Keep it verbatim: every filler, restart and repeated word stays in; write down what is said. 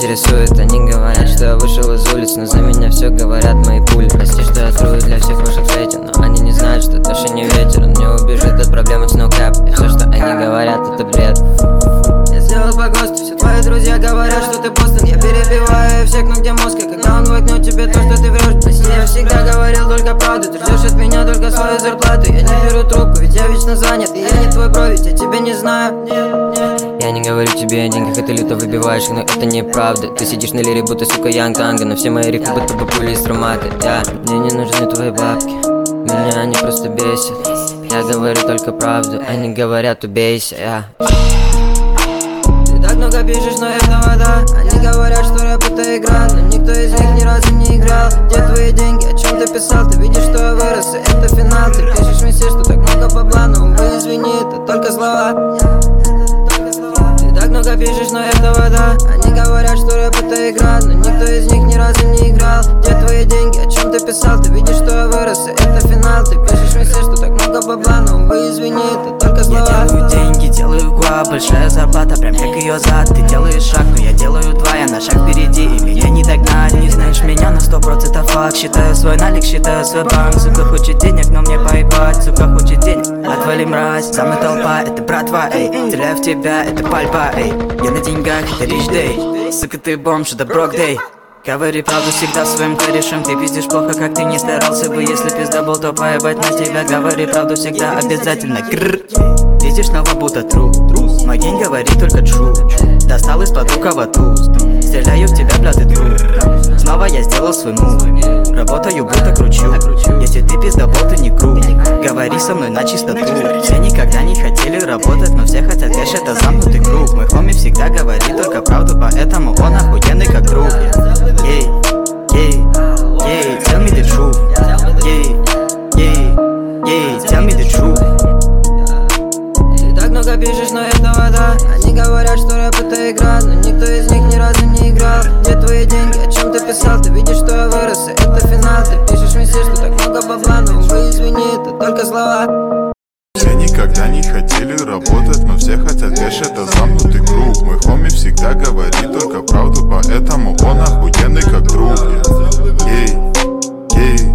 интересует. Они говорят, что я вышел из улиц, но за меня все говорят мои пули. Прости, что я трую для всех ваших светин, но они не знают, что Тоша не ветер. Он не убежит от проблемы с ноукап, и все, что они говорят, это бред. Я сделал по ГОСТу, все твои друзья говорят, что ты Бостон. Я перебиваю всех, но где мозг, и когда он выкнет тебе то, что ты врешь. Прости, я всегда говорил только правду, ты ждешь от меня только свою зарплату. Я не беру трубку, ведь я вечно занят, и я не твой бро, ведь я тебя не знаю. Я не говорю тебе о деньгах, и ты люто выбиваешь, но это неправда. Ты сидишь на лире, будто сука Янг Танго, но все мои рифы будто бы пули из травматы. Я, мне не нужны твои бабки, меня они просто бесят. Я говорю только правду, они говорят убейся, я. Ты так много пишешь, но это вода. Они говорят, что рэп это игра, но никто из них ни разу не играл. Где твои деньги, о чем ты писал? Ты видишь, что я вырос, и это финал. Ты пишешь мне все, что так много бабла, но увы, извини, это только слова. Так много пишешь, но это вода. Они говорят, что рэп это игра, но никто из них ни разу не играл. Где твои деньги, о чем ты писал? Ты видишь, что я вырос, и это финал. Ты пишешь мне все, что так много бабла, но увы, извини, это только слова. Я делаю деньги, делаю гуа, большая зарплата, прям как ее зад. Ты делаешь шаг, но я делаю два, я на шаг впереди, и меня не догнать. Не знаешь меня на сто процентов факт. Считаю свой налик, считаю свой банк. Сука хочет денег, но мне поебать. Сука хочет денег, отвали мразь. За мной толпа, это братва, эй. Стреляю в тебя, это пальба, эй. Я на деньгах, это рич дэй. Сука, ты бомж, это брок дэй. Говори правду всегда своим корешам. Ты пиздишь плохо, как ты не старался бы. Если пизда был, то поебать на тебя. Говори правду всегда обязательно. Гррр. Видишь снова будто тру. Мой день говорит только true. Достал из-под рукава туз. Стреляю в тебя, бля, ты труп. Снова я сделал свой мув. Работаю, будто кручу. Если ты пиздобол, ты не круг. Говори со мной на чистоту. Все никогда не хотели работать, но все хотят кэш, это замкнутый круг. Мой хоми всегда говорит только правду, поэтому он охуенный как друг. Ей, ей, ей, tell me the truth. Ей, ей, ей, tell me the truth. Ты так много пишешь, но это вода. Они говорят, что рэп это игра, но никто из них ни разу не играл. Где твои деньги, о чем ты писал? Ты видишь, что я вырос, и это финал. Ты пишешь мне все, что так много бабла, но увы, извини, это только слова. Все никогда не хотели работать, но все хотят кэш, это замкнутый круг. Мой хоми всегда говорит только правду, поэтому он охуенный как друг. Ей, ей.